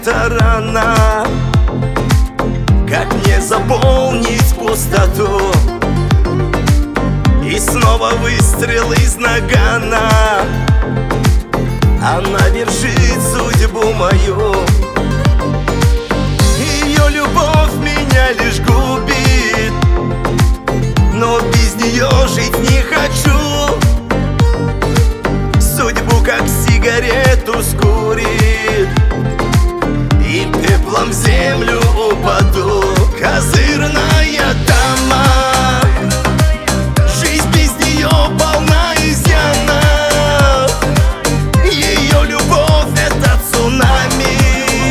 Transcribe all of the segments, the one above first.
эта рана? Как мне заполнить пустоту? И снова выстрел из нагана. Она вершит судьбу мою. Ее любовь меня лишь губит, но без нее жить не хочу. Судьбу как сигарету скурит, и пеплом в землю упаду. Козырная дама, жизнь без нее полна изъянов. Ее любовь — это цунами,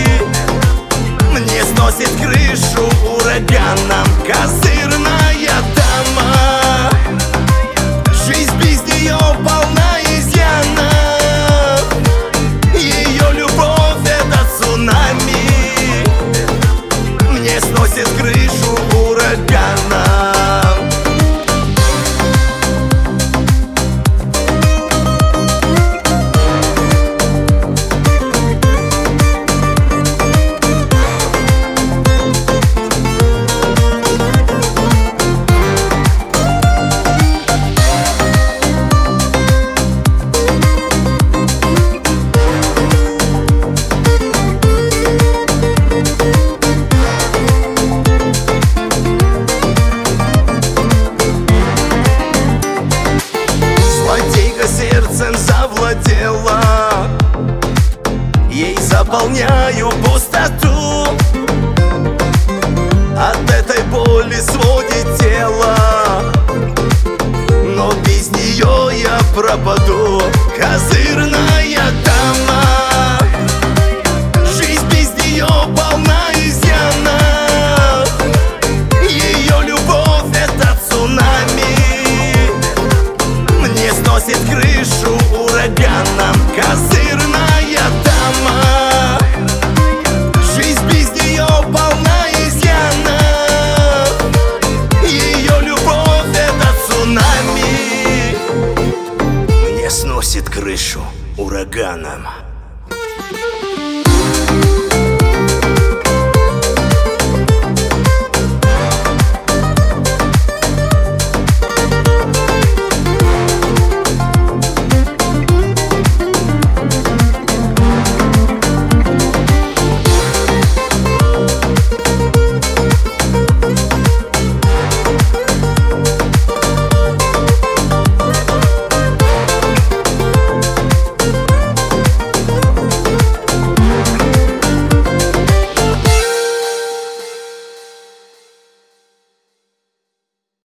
мне сносит крышу ураганом. Козырная дама, жизнь без нее полна изъянов. Ее любовь — это цунами, мне сносит крышу ураганом. Сердцем завладела, ей заполняю пустоту. От этой боли сводит тело, но без нее я пропаду. Козырная дама, жизнь без нее полна изъянов. Ее любовь — это цунами, мне сносит крышу ураганом. Козырная дама, жизнь без нее полна изъянов. Ее любовь — это цунами, мне сносит крышу ураганом.